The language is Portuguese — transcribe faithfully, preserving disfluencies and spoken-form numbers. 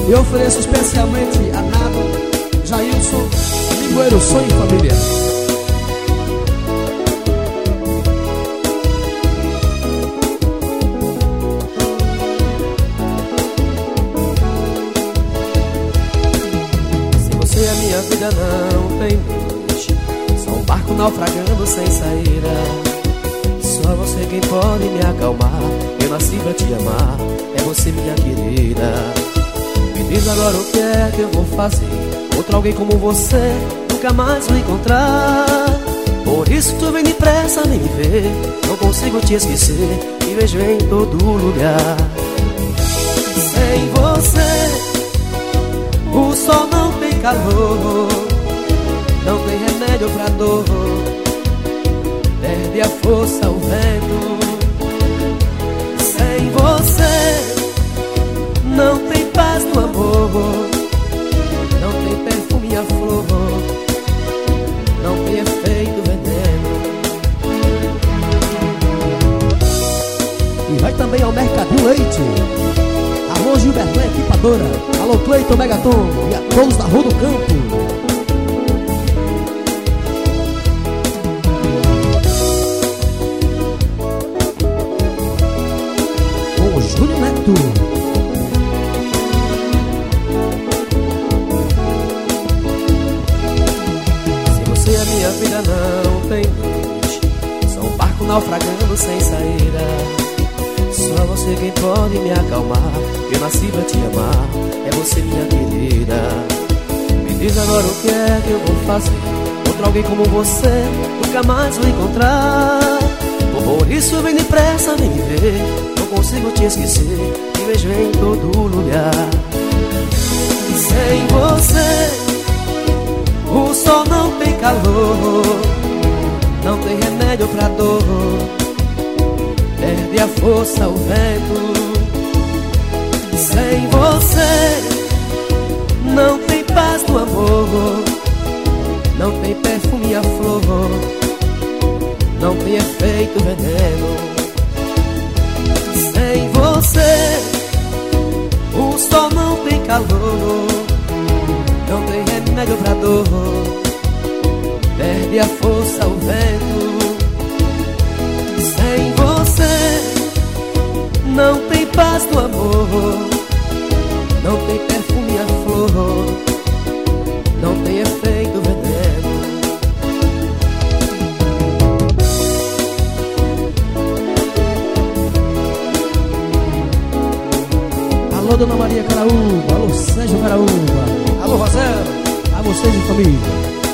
Eu ofereço especialmente a Nado, Jailson, Limoeiro, Sonho e Família. Se você é minha vida, não tem luz, só um barco naufragando sem saída. Só você quem pode me acalmar. Eu nasci pra te amar, é você minha querida. Me diz agora o que é que eu vou fazer. Outro alguém como você nunca mais vou encontrar. Por isso tu vem depressa, nem me vê. Não consigo te esquecer, te vejo em todo lugar. Sem você o sol não tem calor, não tem remédio pra dor, perde a força o vento. Sem você não tem paz no amor, não tem perfume a flor, não tem efeito veneno. E vai também ao Mercadinho Leite. Alô Gilberto, equipadora. Alô Cleiton Megaton e a todos da Rua do Campo. Com o Júnior Neto. Se você é minha vida, não tem luz, só um barco naufragando sem saída. Só você quem pode me acalmar. Eu nasci pra te amar, é você minha querida. Me diz agora o que é que eu vou fazer. Outro alguém como você nunca mais vou encontrar. Por isso vem depressa, nem me vê. Não consigo te esquecer, te vejo em todo lugar. Sem você o sol não tem calor, não tem remédio pra dor, perde a força o vento. Sem você não tem paz no amor, não tem perfume a flor, não tem efeito veneno. Sem você o sol não tem calor, não tem remédio pra dor, perde a força o vento. Sem você não tem paz no amor, não tem perfume a flor, não tem efeito veneno. Alô Dona Maria Caraúba, alô Sérgio Caraúba, alô Rosel, a vocês de família.